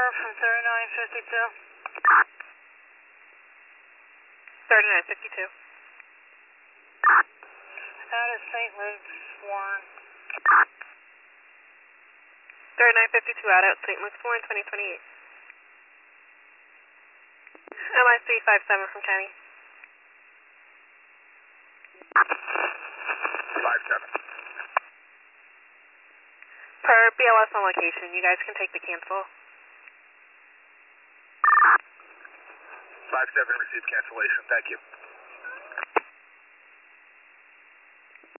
from 3952. 3952. Out of St. Luke's, Warren. 3952 out at St. Luke's, Warren, 2028. MI 357 from County. 57. Per BLS on location, you guys can take the cancel. 57 received cancellation. Thank you.